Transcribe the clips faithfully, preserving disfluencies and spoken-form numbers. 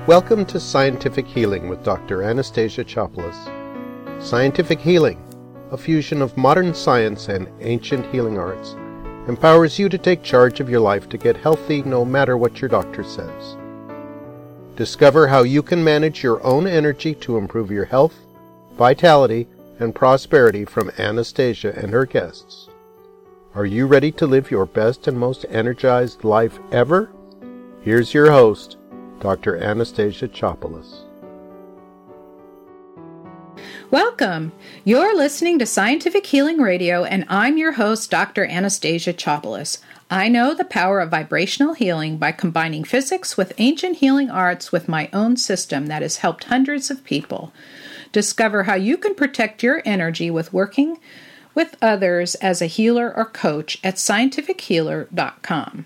Welcome to Scientific Healing with Doctor Anastasia Chopelas. Scientific healing, a fusion of modern science and ancient healing arts, empowers you to take charge of your life to get healthy no matter what your doctor says. Discover how you can manage your own energy to improve your health, vitality, and prosperity from Anastasia and her guests. Are you ready to live your best and most energized life ever? Here's your host, Doctor Anastasia Chopelas. Welcome! You're listening to Scientific Healing Radio, and I'm your host, Doctor Anastasia Chopelas. I know the power of vibrational healing by combining physics with ancient healing arts with my own system that has helped hundreds of people. Discover how you can protect your energy with working with others as a healer or coach at scientific healer dot com.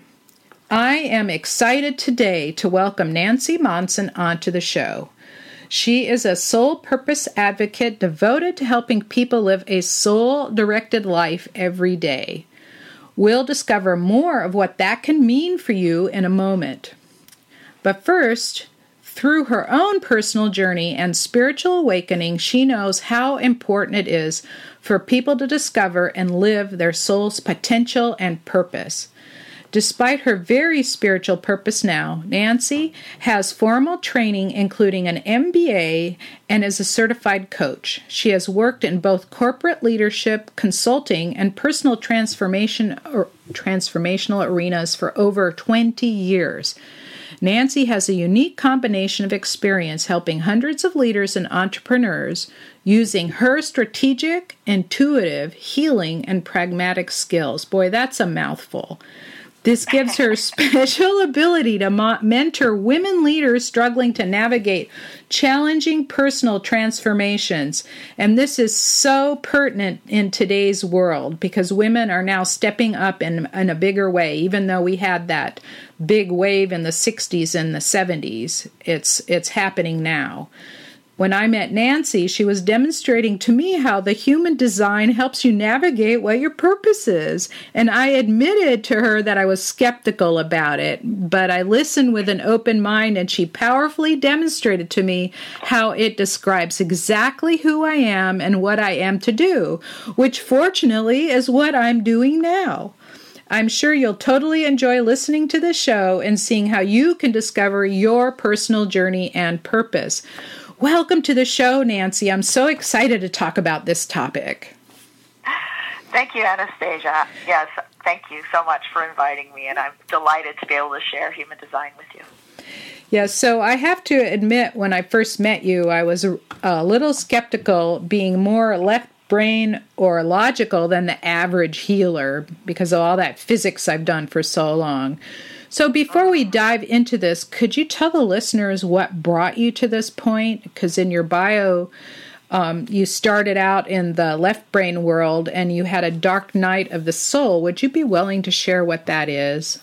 I am excited today to welcome Nancy Monson onto the show. She is a soul purpose advocate devoted to helping people live a soul-directed life every day. We'll discover more of what that can mean for you in a moment. But first, through her own personal journey and spiritual awakening, she knows how important it is for people to discover and live their soul's potential and purpose. Despite her very spiritual purpose now, Nancy has formal training including an M B A and is a certified coach. She has worked in both corporate leadership, consulting, and personal transformation or transformational arenas for over twenty years. Nancy has a unique combination of experience helping hundreds of leaders and entrepreneurs using her strategic, intuitive, healing, and pragmatic skills. Boy, that's a mouthful. This gives her special ability to mo- mentor women leaders struggling to navigate challenging personal transformations. And this is so pertinent in today's world because women are now stepping up in, in a bigger way. Even though we had that big wave in the sixties and the seventies, it's it's happening now. When I met Nancy, she was demonstrating to me how the human design helps you navigate what your purpose is. And I admitted to her that I was skeptical about it, but I listened with an open mind, and she powerfully demonstrated to me how it describes exactly who I am and what I am to do, which fortunately is what I'm doing now. I'm sure you'll totally enjoy listening to the show and seeing how you can discover your personal journey and purpose. Welcome to the show, Nancy. I'm so excited to talk about this topic. Thank you, Anastasia. Yes, thank you so much for inviting me, and I'm delighted to be able to share human design with you. Yes, so I have to admit, when I first met you, I was a, a little skeptical, being more left brain or logical than the average healer because of all that physics I've done for so long. So before we dive into this, could you tell the listeners what brought you to this point? Because in your bio, um, you started out in the left brain world and you had a dark night of the soul. Would you be willing to share what that is?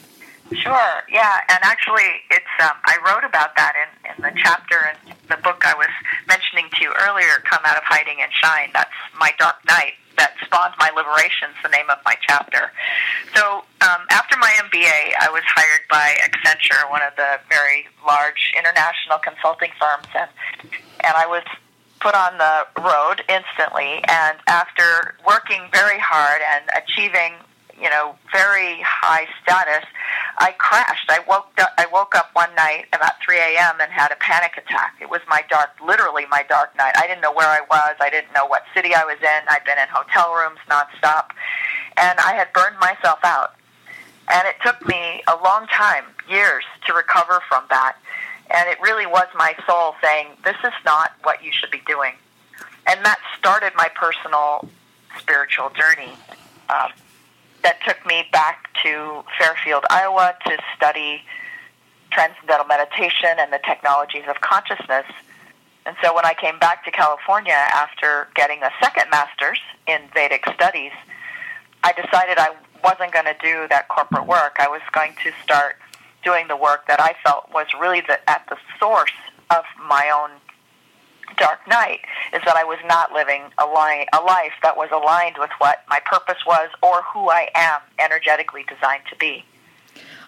Sure, yeah, and actually, it's um, I wrote about that in, in the chapter in the book I was mentioning to you earlier, Come Out of Hiding and Shine. That's my dark night that spawned my liberation's the name of my chapter. So um, after my M B A, I was hired by Accenture, one of the very large international consulting firms, and and I was put on the road instantly. And after working very hard and achieving, you know, very high status, I crashed. I woke up, I woke up one night about three a.m. and had a panic attack. It was my dark, literally my dark night. I didn't know where I was. I didn't know what city I was in. I'd been in hotel rooms nonstop, and I had burned myself out. And it took me a long time, years, to recover from that. And it really was my soul saying, this is not what you should be doing. And that started my personal spiritual journey. Um, that took me back to Fairfield, Iowa to study transcendental meditation and the technologies of consciousness. And so when I came back to California after getting a second master's in Vedic studies, I decided I wasn't going to do that corporate work. I was going to start doing the work that I felt was really the, at the source of my own dark night, is that I was not living a, line, a life that was aligned with what my purpose was or who I am energetically designed to be.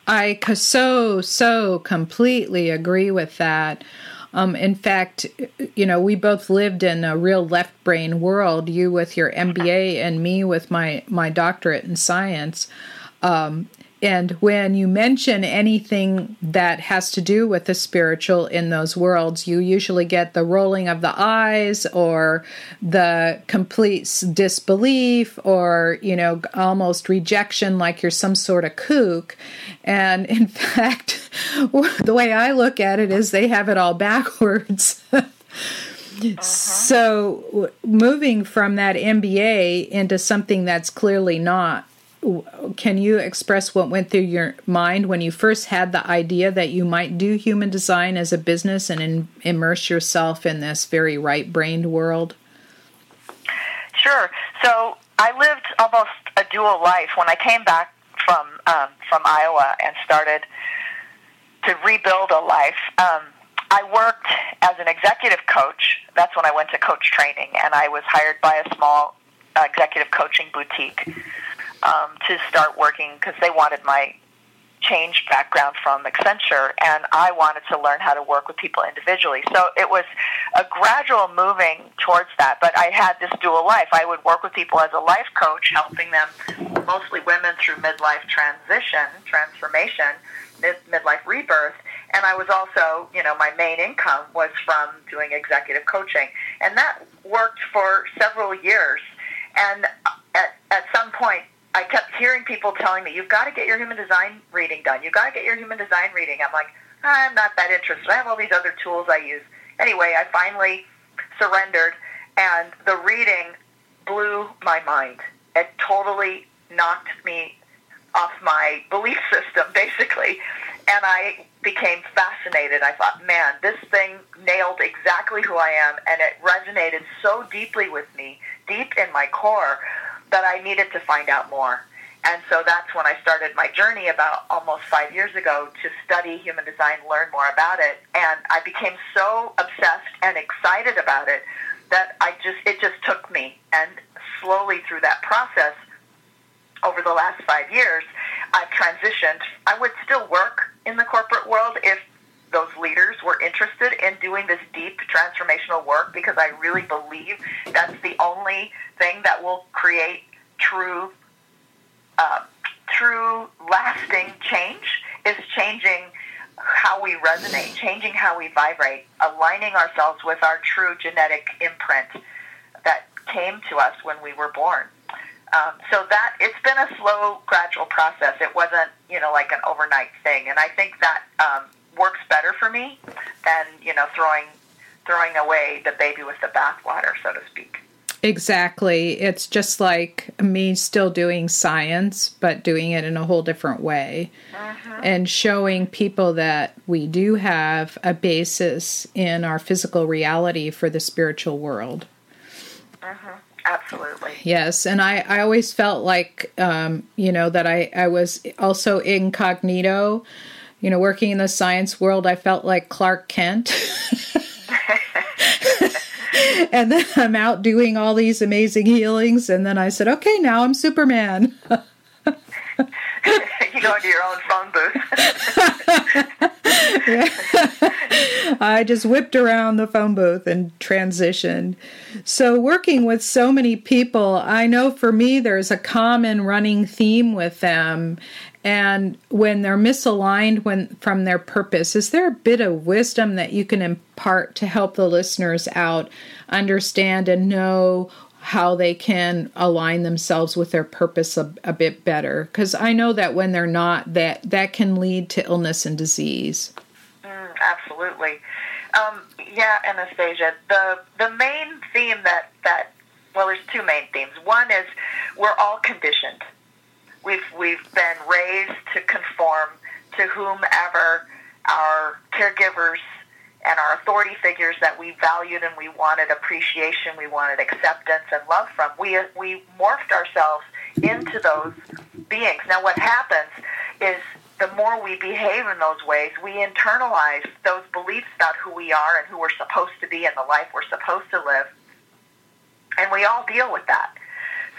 I c- so, so completely agree with that. Um, in fact, you know, we both lived in a real left brain world, you with your M B A and me with my, my doctorate in science. Um, and when you mention anything that has to do with the spiritual in those worlds, you usually get the rolling of the eyes or the complete disbelief or, you know, almost rejection like you're some sort of kook. And in fact, the way I look at it is they have it all backwards. Uh-huh. So moving from that M B A into something that's clearly not, can you express what went through your mind when you first had the idea that you might do human design as a business and in, immerse yourself in this very right-brained world? Sure. So I lived almost a dual life. When I came back from um, from Iowa and started to rebuild a life, um, I worked as an executive coach. That's when I went to coach training, and I was hired by a small uh, executive coaching boutique Um, to start working because they wanted my change background from Accenture, and I wanted to learn how to work with people individually. So it was a gradual moving towards that, but I had this dual life. I would work with people as a life coach, helping them, mostly women, through midlife transition, transformation, mid- midlife rebirth, and I was also, you know, my main income was from doing executive coaching, and that worked for several years, and at, at some point, I kept hearing people telling me, you've got to get your human design reading done. You've got to get your human design reading. I'm like, I'm not that interested. I have all these other tools I use. Anyway, I finally surrendered, and the reading blew my mind. It totally knocked me off my belief system, basically, and I became fascinated. I thought, man, this thing nailed exactly who I am, and it resonated so deeply with me, deep in my core, that I needed to find out more. And so that's when I started my journey about almost five years ago to study human design, learn more about it. And I became so obsessed and excited about it that I just it just took me. And slowly through that process, over the last five years, I've transitioned. I would still work in the corporate world if those leaders were interested in doing this deep transformational work, because I really believe that's the only thing that will create true, uh, true lasting change, is changing how we resonate, changing how we vibrate, aligning ourselves with our true genetic imprint that came to us when we were born. Um, so that it's been a slow, gradual process. It wasn't, you know, like an overnight thing, and I think that um, works better for me than, you know, throwing throwing away the baby with the bathwater, so to speak. Exactly. It's just like me still doing science, but doing it in a whole different way. Mm-hmm. And showing people that we do have a basis in our physical reality for the spiritual world. Mm-hmm. Absolutely. Yes. And I, I always felt like, um, you know, that I, I was also incognito. You know, working in the science world, I felt like Clark Kent. And then I'm out doing all these amazing healings. And then I said, okay, now I'm Superman. You go into your own phone booth. Yeah. I just whipped around the phone booth and transitioned. So working with so many people, I know for me there's a common running theme with them. And when they're misaligned when from their purpose, is there a bit of wisdom that you can impart to help the listeners out understand and know how they can align themselves with their purpose a, a bit better? Because I know that when they're not, that that can lead to illness and disease. Mm, absolutely. Um, yeah, Anastasia, the the main theme that, that, well, there's two main themes. One is we're all conditioned. We've we've been raised to conform to whomever our caregivers and our authority figures that we valued and we wanted appreciation, we wanted acceptance and love from. We we morphed ourselves into those beings. Now what happens is the more we behave in those ways, we internalize those beliefs about who we are and who we're supposed to be and the life we're supposed to live. And we all deal with that.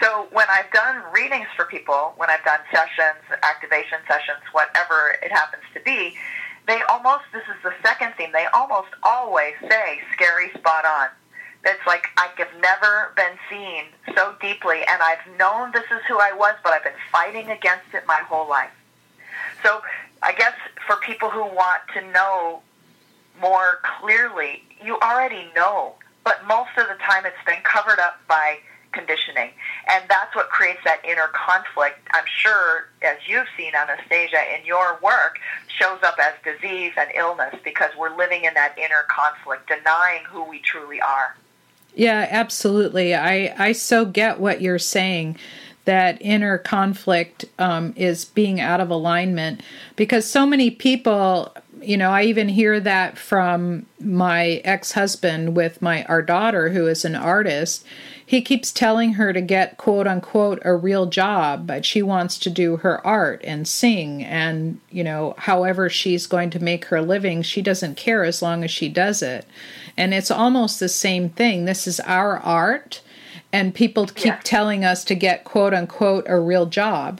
So when I've done readings for people, when I've done sessions, activation sessions, whatever it happens to be, they almost, this is the second theme, they almost always say scary spot on. It's like I've never been seen so deeply, and I've known this is who I was, but I've been fighting against it my whole life. So I guess for people who want to know more clearly, you already know, but most of the time it's been covered up by conditioning. And that's what creates that inner conflict. I'm sure, as you've seen, Anastasia, in your work, shows up as disease and illness because we're living in that inner conflict, denying who we truly are. Yeah, absolutely. I, I so get what you're saying, that inner conflict um, is being out of alignment, because so many people, you know, I even hear that from my ex-husband with my our daughter, who is an artist. He keeps telling her to get, quote unquote, a real job, but she wants to do her art and sing. And, you know, however she's going to make her living, she doesn't care as long as she does it. And it's almost the same thing. This is our art, and people keep yeah. telling us to get, quote unquote, a real job.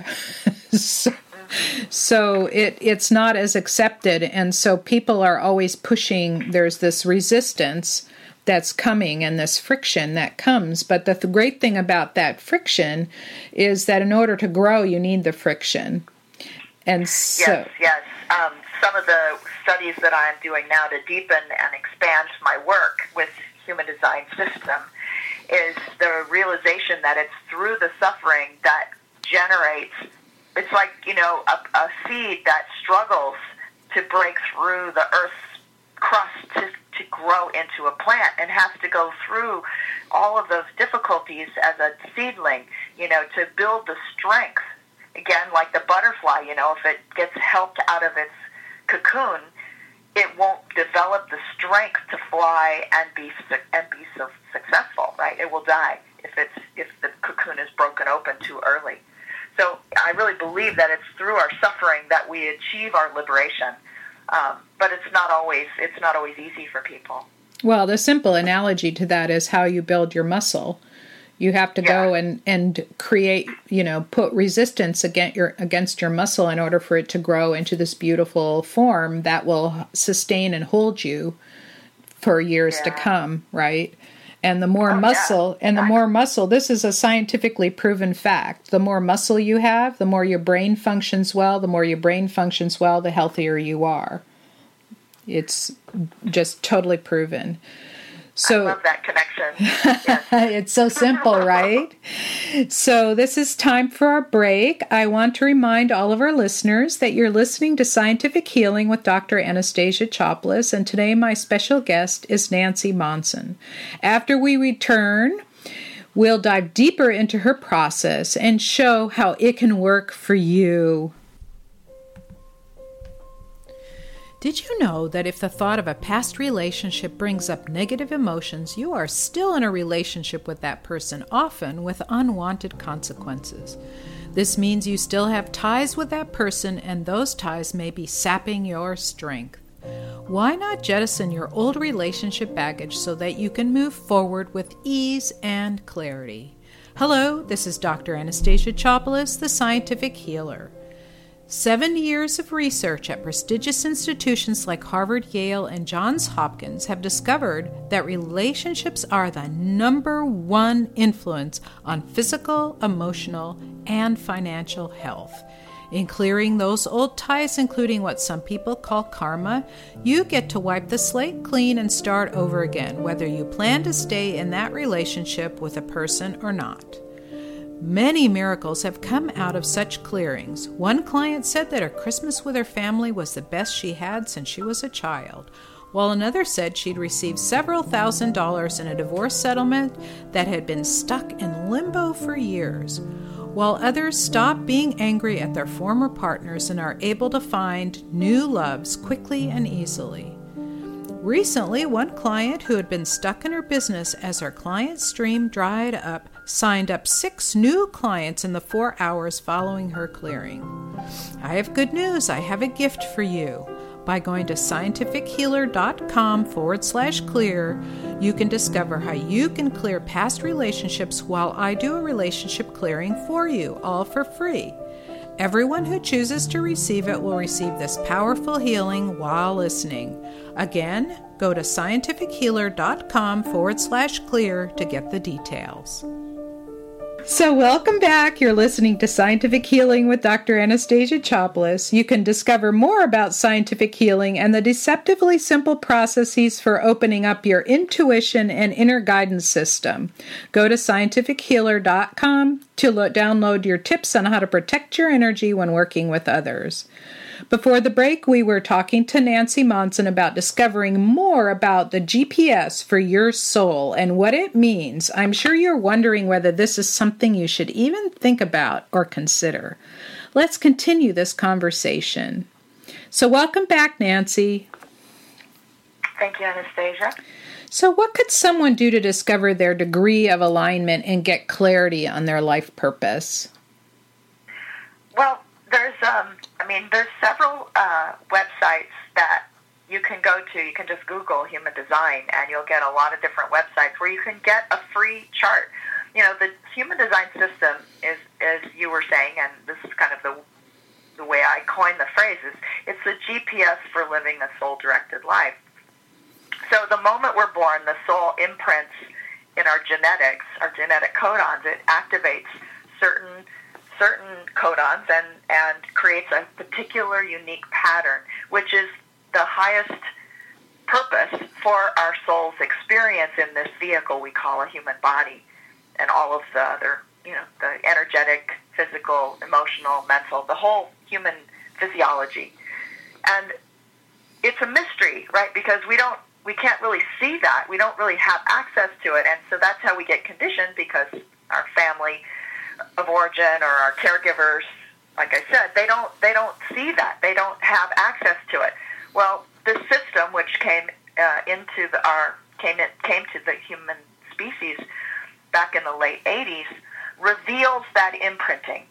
so so it it's not as accepted. And so people are always pushing, there's this resistance that's coming and this friction that comes. But the th- great thing about that friction is that in order to grow, you need the friction. And so, yes, yes. Um, some of the studies that I'm doing now to deepen and expand my work with human design system is the realization that it's through the suffering that generates, it's like, you know, a, a seed that struggles to break through the earth's crust to to grow into a plant, and has to go through all of those difficulties as a seedling, you know, to build the strength. Again, like the butterfly, you know, if it gets helped out of its cocoon, it won't develop the strength to fly and be and be so successful, right? It will die if it's if the cocoon is broken open too early. So I really believe that it's through our suffering that we achieve our liberation. Um, but it's not always it's not always easy for people. Well, the simple analogy to that is how you build your muscle. You have to yeah. go and, and create, you know, put resistance against your against your muscle in order for it to grow into this beautiful form that will sustain and hold you for years yeah. to come, right? And the more oh, muscle, yeah. and the more muscle, this is a scientifically proven fact. The more muscle you have, the more your brain functions well. The more your brain functions well, the healthier you are. It's just totally proven. So, I love that connection. Yes. It's so simple, right? So this is time for our break. I want to remind all of our listeners that you're listening to Scientific Healing with Doctor Anastasia Chopelas, and today my special guest is Nancy Monson. After we return, we'll dive deeper into her process and show how it can work for you. Did you know that if the thought of a past relationship brings up negative emotions, you are still in a relationship with that person, often with unwanted consequences? This means you still have ties with that person, and those ties may be sapping your strength. Why not jettison your old relationship baggage so that you can move forward with ease and clarity? Hello, this is Doctor Anastasia Chopelas, the Scientific Healer. Seven years of research at prestigious institutions like Harvard, Yale, and Johns Hopkins have discovered that relationships are the number one influence on physical, emotional, and financial health. In clearing those old ties, including what some people call karma, you get to wipe the slate clean and start over again, whether you plan to stay in that relationship with a person or not. Many miracles have come out of such clearings. One client said that her Christmas with her family was the best she had since she was a child, while another said she'd received several thousand dollars in a divorce settlement that had been stuck in limbo for years, while others stopped being angry at their former partners and are able to find new loves quickly and easily. Recently, one client who had been stuck in her business as her client stream dried up signed up six new clients in the four hours following her clearing. I have good news. I have a gift for you. By going to scientifichealer.com forward slash clear, you can discover how you can clear past relationships while I do a relationship clearing for you, all for free. Everyone who chooses to receive it will receive this powerful healing while listening. Again, go to scientifichealer.com forward slash clear to get the details. So welcome back. You're listening to Scientific Healing with Doctor Anastasia Chopelas. You can discover more about scientific healing and the deceptively simple processes for opening up your intuition and inner guidance system. Go to scientific healer dot com to lo- download your tips on how to protect your energy when working with others. Before the break, we were talking to Nancy Monson about discovering more about the G P S for your soul and what it means. I'm sure you're wondering whether this is something you should even think about or consider. Let's continue this conversation. So welcome back, Nancy. Thank you, Anastasia. So what could someone do to discover their degree of alignment and get clarity on their life purpose? Well, there's, um, I mean, there's several uh, websites that you can go to. You can just Google human design, and you'll get a lot of different websites where you can get a free chart. You know, the human design system is, as you were saying, and this is kind of the the way I coined the phrase, is it's the G P S for living a soul-directed life. So the moment we're born, the soul imprints in our genetics, our genetic codons. It activates certain certain codons and, and creates a particular unique pattern, which is the highest purpose for our soul's experience in this vehicle we call a human body, and all of the other, you know, the energetic, physical, emotional, mental, the whole human physiology. And it's a mystery, right? Because we don't, we can't really see that. We don't really have access to it. And so that's how we get conditioned, because our family of origin or our caregivers, like I said, they don't they don't see that. They don't have access to it. Well, this system, which came uh, into the our came in, came to the human species back in the late eighties, reveals that imprinting.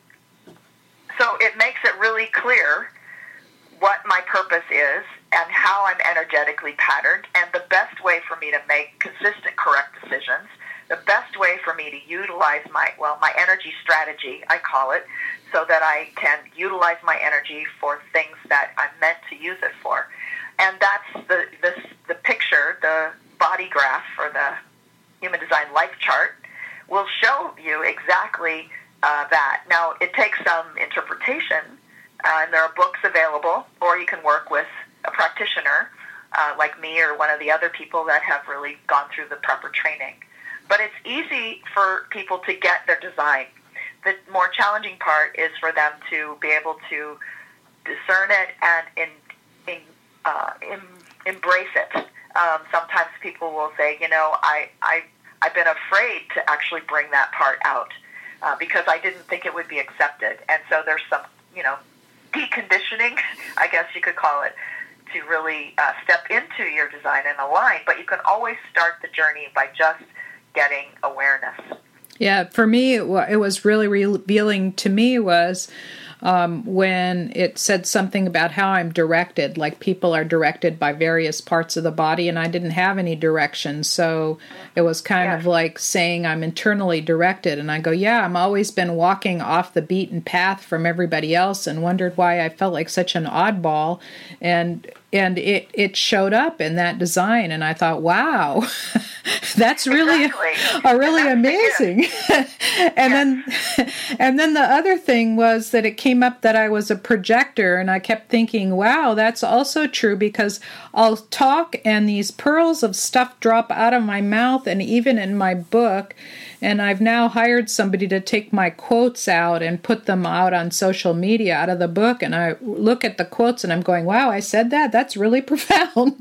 So it makes it really clear what my purpose is and how I'm energetically patterned, and the best way for me to make consistent, correct decisions. The best way for me to utilize my, well, my energy strategy, I call it, so that I can utilize my energy for things that I'm meant to use it for. And that's the this, the picture, the body graph, or the human design life chart, will show you exactly uh, that. Now, it takes some interpretation, uh, and there are books available, or you can work with a practitioner uh, like me or one of the other people that have really gone through the proper training. But it's easy for people to get their design. The more challenging part is for them to be able to discern it and in, in, uh, in, embrace it. Um, sometimes people will say, you know, I, I, I've been afraid to actually bring that part out uh, because I didn't think it would be accepted. And so there's some, you know, deconditioning, I guess you could call it, to really uh, step into your design and align. But you can always start the journey by just getting awareness. Yeah, for me, it, it was really revealing to me was um, when it said something about how I'm directed, like people are directed by various parts of the body, and I didn't have any direction. So it was kind yeah. of like saying I'm internally directed. And I go, yeah, I've always been walking off the beaten path from everybody else and wondered why I felt like such an oddball. And and it, it showed up in that design, and I thought, wow, that's really exactly. a, a really amazing. and yeah. then and then the other thing was that it came up that I was a projector, and I kept thinking, wow, that's also true, because I'll talk and these pearls of stuff drop out of my mouth and even in my book. And I've now hired somebody to take my quotes out and put them out on social media out of the book. And I look at the quotes and I'm going, wow, I said that? That's really profound.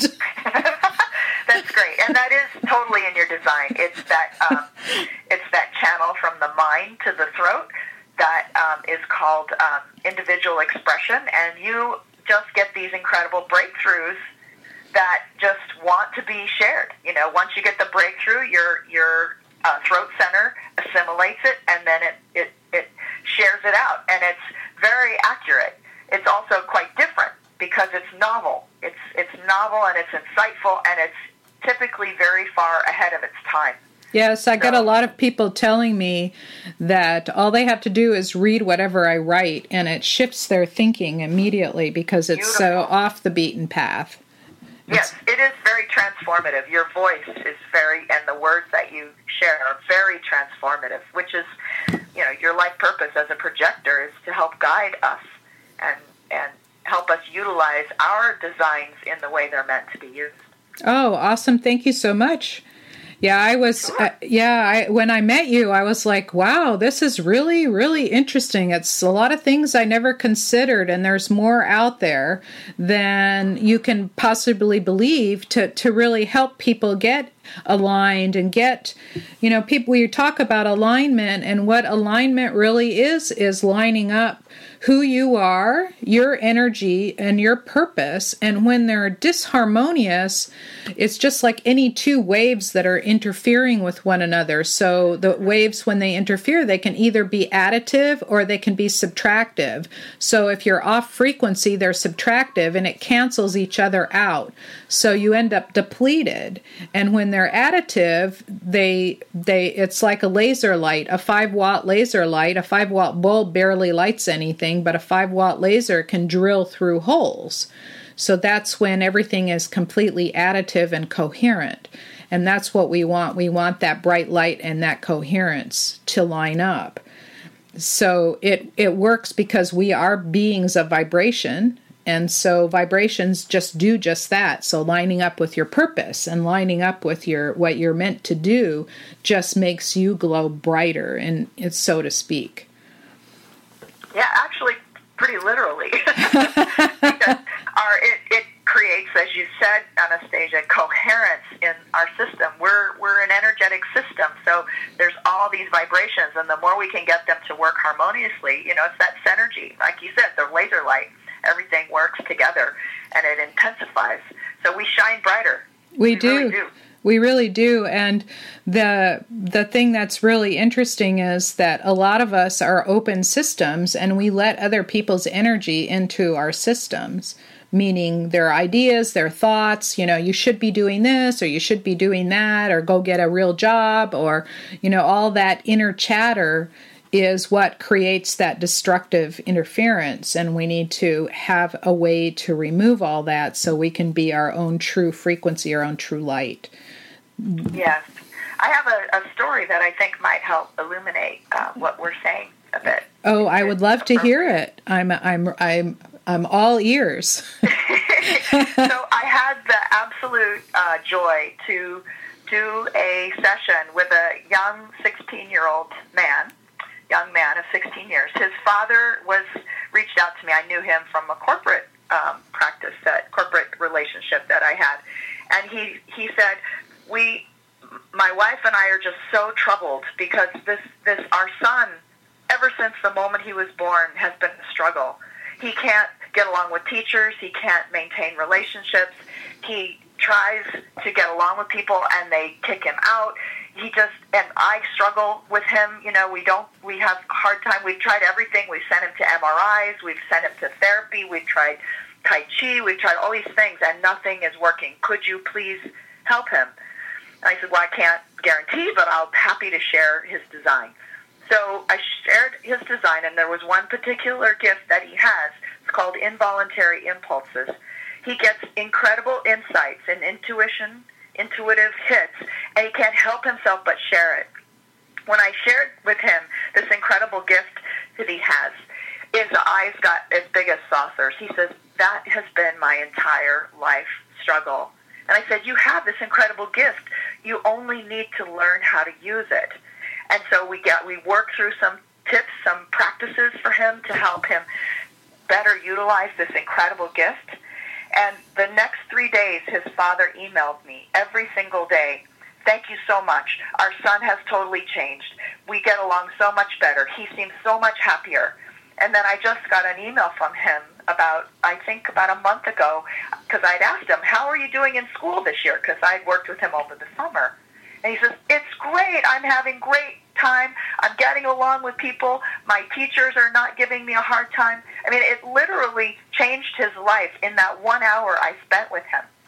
That's great. And that is totally in your design. It's that um, it's that channel from the mind to the throat that um, is called um, individual expression. And you just get these incredible breakthroughs that just want to be shared. You know, once you get the breakthrough, your your uh, throat center assimilates it, and then it, it, it shares it out. And it's very accurate. It's also quite different because it's novel. It's novel and it's insightful, and it's typically very far ahead of its time. Yes, I get a lot of people telling me that all they have to do is read whatever I write, and it shifts their thinking immediately because it's Beautiful. so off the beaten path. Yes, it is very transformative. Your voice is very, and the words that you share are very transformative, which is, you know, your life purpose as a projector is to help guide us and and help us utilize our designs in the way they're meant to be used. Oh, awesome. Thank you so much. Yeah, I was, Sure. uh, yeah, I, when I met you, I was like, wow, this is really, really interesting. It's a lot of things I never considered, and there's more out there than you can possibly believe to, to really help people get aligned and get, you know, people, we talk about alignment, and what alignment really is, is lining up who you are, your energy, and your purpose. And when they're disharmonious, it's just like any two waves that are interfering with one another. So the waves, when they interfere, they can either be additive or they can be subtractive. So if you're off frequency, they're subtractive, and it cancels each other out. So you end up depleted. And when they're additive, they they it's like a laser light, a five watt laser light. A five watt bulb barely lights anything, but a five watt laser can drill through holes. So that's when everything is completely additive and coherent. And that's what we want. We want that bright light and that coherence to line up. So it, it works because we are beings of vibration. And so vibrations just do just that. So lining up with your purpose and lining up with your what you're meant to do just makes you glow brighter, and it's so to speak. Yeah, actually, pretty literally. Because our, it, it creates, as you said, Anastasia, coherence in our system. We're we're an energetic system, so there's all these vibrations, and the more we can get them to work harmoniously, you know, it's that synergy. Like you said, the laser light, everything works together, and it intensifies. So we shine brighter. We, we do. Really do. We really do. And the the thing that's really interesting is that a lot of us are open systems, and we let other people's energy into our systems, meaning their ideas, their thoughts, you know, you should be doing this, or you should be doing that, or go get a real job, or, you know, all that inner chatter is what creates that destructive interference, and we need to have a way to remove all that so we can be our own true frequency, our own true light. Yes. I have a, a story that I think might help illuminate uh, what we're saying a bit. Oh, I would love to hear it. I'm I'm I'm I'm all ears. So I had the absolute uh, joy to do a session with a young sixteen-year-old man. young man of sixteen years. His father was reached out to me. I knew him from a corporate um, practice, that corporate relationship that I had. And he, he said, we, my wife and I are just so troubled because this, this, our son, ever since the moment he was born, has been a struggle. He can't get along with teachers. He can't maintain relationships. He tries to get along with people and they kick him out. He just, and I struggle with him. You know, we don't, we have a hard time. We've tried everything. We've sent him to M R Is. We've sent him to therapy. We've tried Tai Chi. We've tried all these things and nothing is working. Could you please help him? And I said, well, I can't guarantee, but I'll be happy to share his design. So I shared his design, and there was one particular gift that he has. It's called involuntary impulses. He gets incredible insights and intuition, intuitive hits, and he can't help himself but share it. When I shared with him this incredible gift that he has, his eyes got as big as saucers. He says, that has been my entire life struggle. And I said, you have this incredible gift. You only need to learn how to use it. And so we get we work through some tips, some practices for him to help him better utilize this incredible gift. And the next three days, his father emailed me every single day. Thank you so much. Our son has totally changed. We get along so much better. He seems so much happier. And then I just got an email from him about, I think about a month ago, because I'd asked him, how are you doing in school this year? Because I'd worked with him over the summer. And he says, it's great. I'm having great time. I'm getting along with people. My teachers are not giving me a hard time. I mean, it literally changed his life in that one hour I spent with him.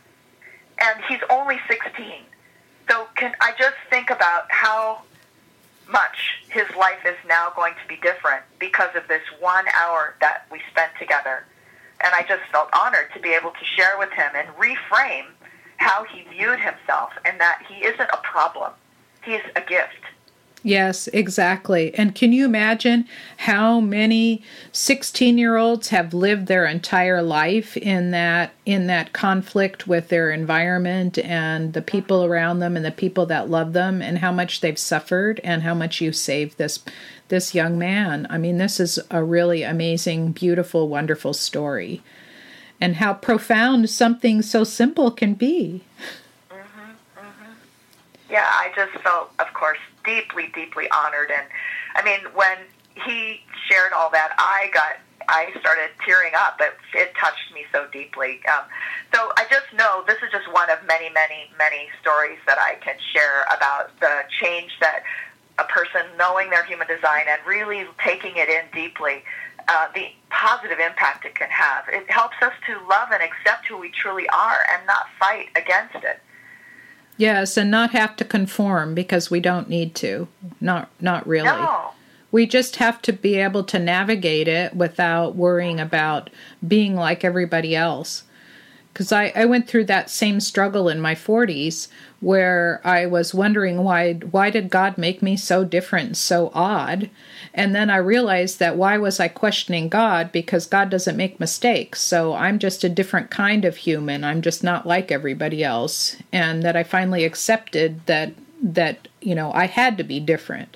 and he's only sixteen. So can I just think about how much his life is now going to be different because of this one hour that we spent together. And I just felt honored to be able to share with him and reframe how he viewed himself, and that he isn't a problem. He's a gift. Yes, exactly. And can you imagine how many sixteen-year-olds have lived their entire life in that in that conflict with their environment and the people around them and the people that love them, and how much they've suffered and how much you saved this this young man? I mean, this is a really amazing, beautiful, wonderful story. And how profound something so simple can be. Mm-hmm, mm-hmm. Yeah, I just felt, of course, deeply, deeply honored. And I mean, when he shared all that, I got, I started tearing up. It, it touched me so deeply. Um, so I just know this is just one of many, many, many stories that I can share about the change that a person knowing their human design and really taking it in deeply, uh, the positive impact it can have. It helps us to love and accept who we truly are and not fight against it. Yes, and not have to conform, because we don't need to. Not not really. No. We just have to be able to navigate it without worrying about being like everybody else. Because I, I went through that same struggle in my forties, where I was wondering why why did God make me so different, so odd? And then I realized that why was I questioning God? Because God doesn't make mistakes. So I'm just a different kind of human. I'm just not like everybody else. And that I finally accepted that, that you know, I had to be different.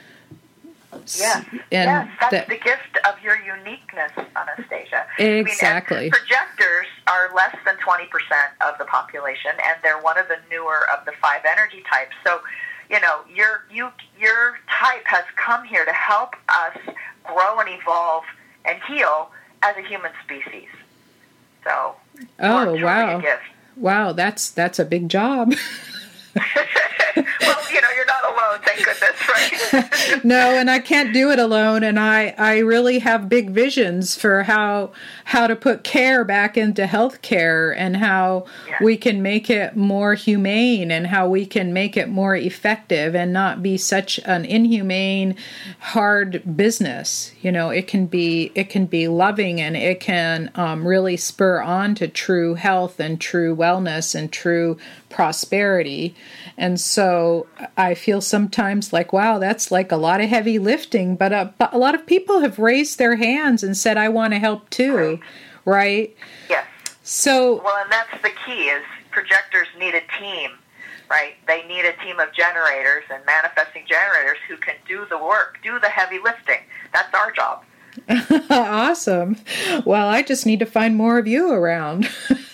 Yes, and yes, that's that, the gift of your uniqueness, Anastasia. Exactly. I mean, projectors are less than twenty percent of the population, and they're one of the newer of the five energy types. So, you know, your you your type has come here to help us grow and evolve and heal as a human species. So, oh you're wow, a gift. Wow, that's that's a big job. Well, you know, you're not alone, thank goodness, right? No, and I can't do it alone, and I, I really have big visions for how how to put care back into healthcare, and how Yeah. we can make it more humane, and how we can make it more effective and not be such an inhumane, hard business. You know, it can be it can be loving, and it can um, really spur on to true health and true wellness and true prosperity. And so I feel sometimes like, wow, that's like a lot of heavy lifting, but a, but a lot of people have raised their hands and said, I want to help too, right? right? Yes. So, well, and that's the key, is projectors need a team, right? They need a team of generators and manifesting generators who can do the work, do the heavy lifting. That's our job. Awesome. Well, I just need to find more of you around.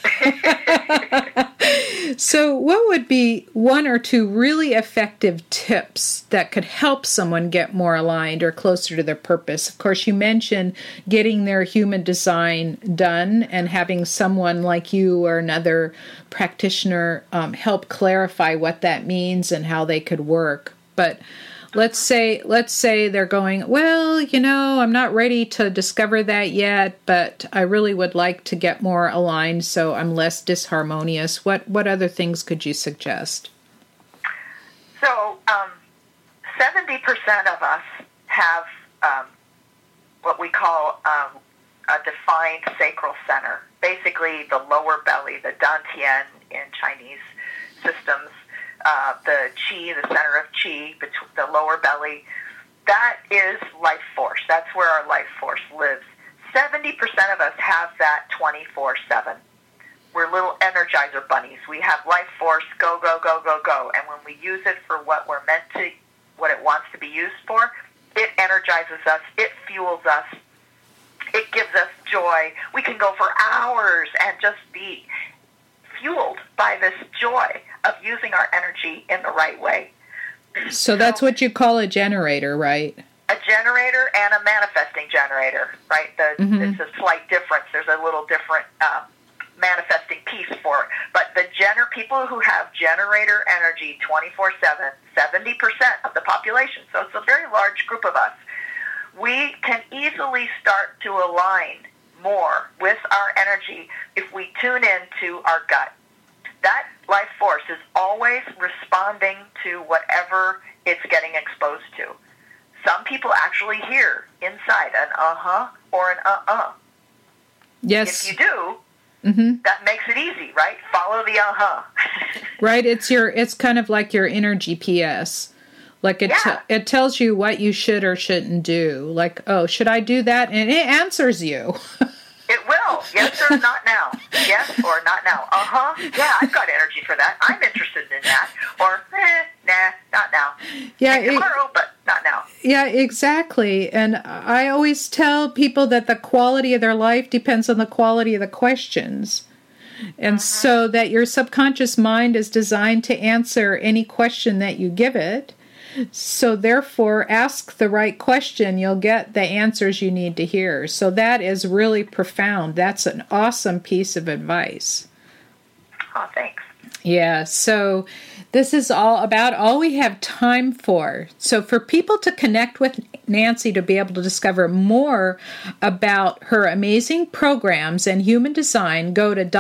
So what would be one or two really effective tips that could help someone get more aligned or closer to their purpose? Of course, you mentioned getting their human design done and having someone like you or another practitioner um, help clarify what that means and how they could work. But Let's say let's say they're going, well, you know, I'm not ready to discover that yet, but I really would like to get more aligned so I'm less disharmonious. What what other things could you suggest? So, um, seventy percent of us have um, what we call um, a defined sacral center, basically the lower belly, the dantian in Chinese systems. Uh, the chi, the center of chi, between the lower belly, that is life force. That's where our life force lives. seventy percent of us have that twenty-four seven. We're little energizer bunnies. We have life force, go, go, go, go, go. And when we use it for what we're meant to, what it wants to be used for, it energizes us, it fuels us, it gives us joy. We can go for hours and just be fueled by this joy of using our energy in the right way. So that's what you call a generator, right? A generator and a manifesting generator, right? The, Mm-hmm. It's a slight difference. There's a little different um, manifesting piece for it. But the gener- people who have generator energy twenty-four seven, seventy percent of the population, so it's a very large group of us, we can easily start to align more with our energy if we tune in to our gut. That life force is always responding to whatever it's getting exposed to. Some people actually hear inside an uh-huh or an uh-uh. Yes. If you do, mm-hmm. that makes it easy, right? Follow the uh-huh. Right. It's your. It's kind of like your inner G P S. Like it, Yeah. t- it tells you what you should or shouldn't do. Like, oh, should I do that? And it answers you. It will. Yes or not now. Yes or not now. Uh-huh. Yeah, I've got energy for that. I'm interested in that. Or, eh, nah, not now. Yeah. Maybe It, tomorrow, but not now. yeah, exactly. And I always tell people that the quality of their life depends on the quality of the questions. And Uh-huh. so that your subconscious mind is designed to answer any question that you give it. So therefore, ask the right question, you'll get the answers you need to hear. So that is really profound. That's an awesome piece of advice. Oh, thanks. Yeah, so this is all about all we have time for. So for people to connect with Nancy to be able to discover more about her amazing programs and human design, go to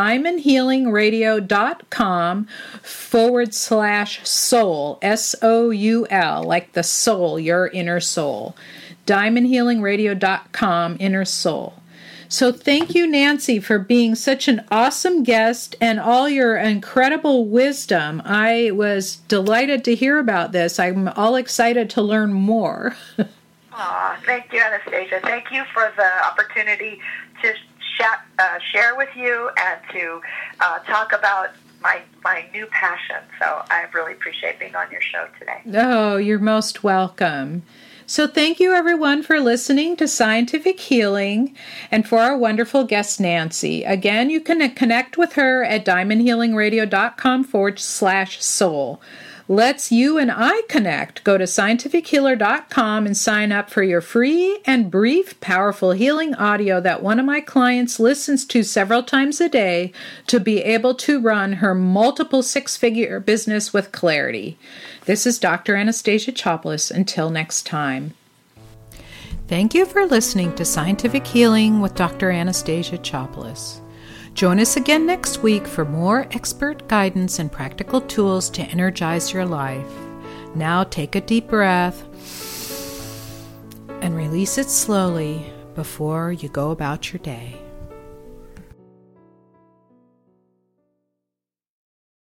diamondhealingradio.com forward slash soul, S O U L, like the soul, your inner soul. diamondhealingradio.com, inner soul. So thank you, Nancy, for being such an awesome guest and all your incredible wisdom. I was delighted to hear about this. I'm all excited to learn more. Aw, thank you, Anastasia. Thank you for the opportunity to chat, uh, share with you and to uh, talk about my my new passion. So I really appreciate being on your show today. Oh, you're most welcome. So thank you, everyone, for listening to Scientific Healing and for our wonderful guest, Nancy. Again, you can connect with her at diamondhealingradio.com forward slash soul. Let's you and I connect. Go to scientific healer dot com and sign up for your free and brief, powerful healing audio that one of my clients listens to several times a day to be able to run her multiple six-figure business with clarity. This is Doctor Anastasia Chopelas. Until next time. Thank you for listening to Scientific Healing with Doctor Anastasia Chopelas. Join us again next week for more expert guidance and practical tools to energize your life. Now take a deep breath and release it slowly before you go about your day.